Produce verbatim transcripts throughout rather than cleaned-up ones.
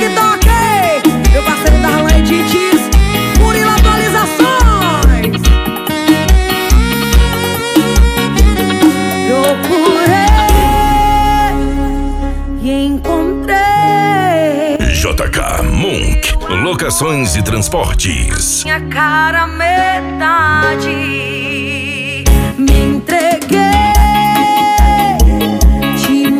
TikTok, meu parceiro Darlan Edits, Murilo Atualizações. Procurei e encontrei J K Monk, locações e transportes. minha cara metade. Me entreguei, te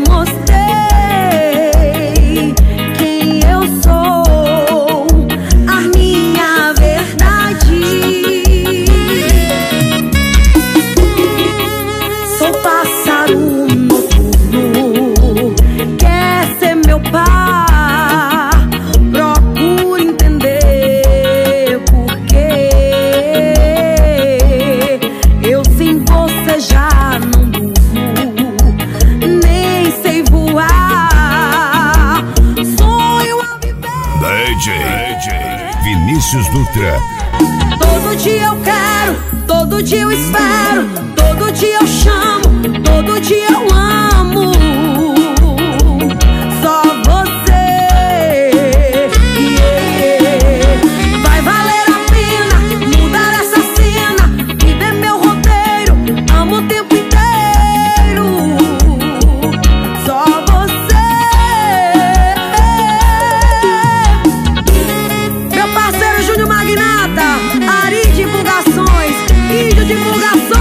mostrei quem eu sou, a minha verdade. Sou pássaro noturno, quer ser meu par. Procura entender por quê. Eu sem você já não durmo, nem sei voar. Sonho a viver. D J Vinícius Dutra. Todo dia eu quero, todo dia eu espero, todo dia eu chamo, todo dia eu amo. Só você. Yeah. Vai valer a pena mudar essa cena, viver meu roteiro, amo o tempo inteiro. Só você. Meu parceiro Júnior Magnata, Ari Divulgações, Índio Divulgações.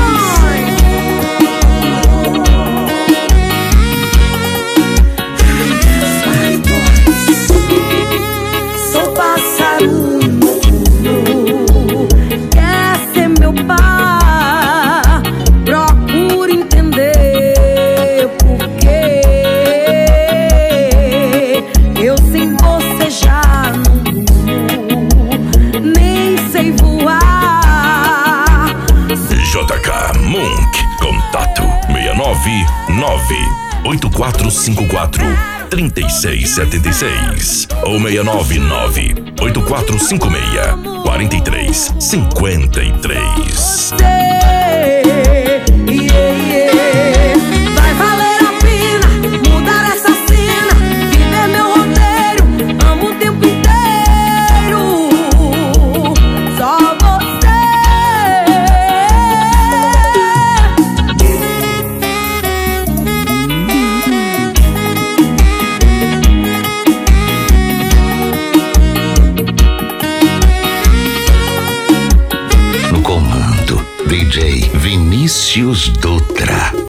Sou pássaro noturno, quer ser meu par. Procura entender por quê. Eu sem você já não durmo, nem sei voar. J K Monk, contato seis nove nove oito quatro cinco quatro três seis sete seis ou seis nove nove oito quatro cinco seis quatro três cinco três. Yeah, yeah. Vai valer a pena mudar essa cena, viver meu roteiro, amo o tempo inteiro. Só você. No comando, D J Vinícius Dutra.